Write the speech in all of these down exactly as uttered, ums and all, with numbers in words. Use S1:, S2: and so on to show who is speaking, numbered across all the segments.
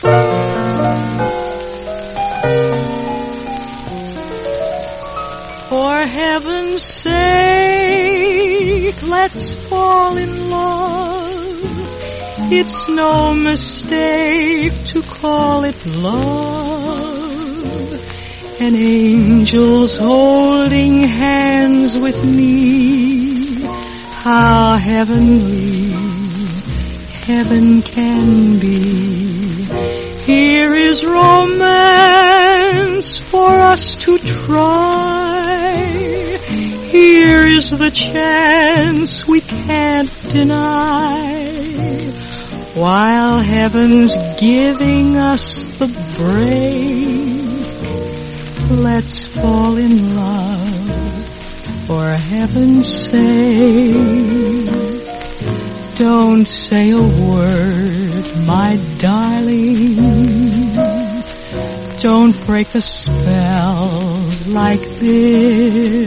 S1: For heaven's sake, let's fall in love. It's no mistake to call it love. And angels holding hands with me, how heavenly heaven can be. Here is romance for us to try. Here is the chance we can't deny. While heaven's giving us the break, let's fall in love for heaven's sake. Don't say a word, my darling. Don't break the spell like this.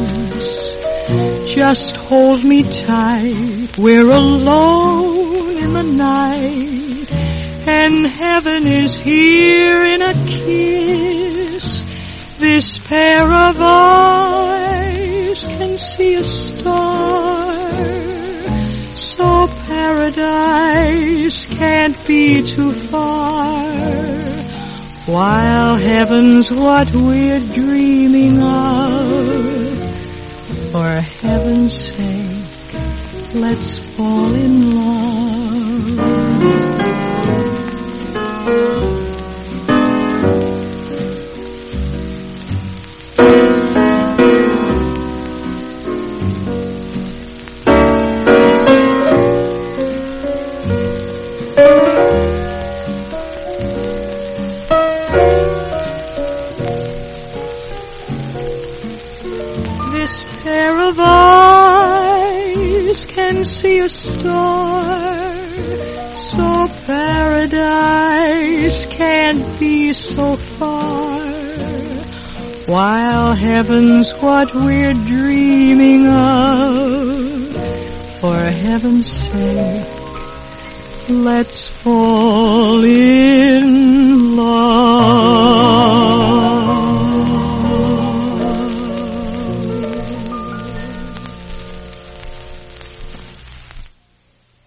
S1: Just hold me tight. We're alone in the night, and heaven is here in a kiss. This pair of eyes can see a star, so paradise can't be too far. While heaven's what we're dreaming of, for heaven's sake, let's fall in love. This pair of eyes can see a star, so paradise can't be so far. While heaven's what we're dreaming of, for heaven's sake, let's fall in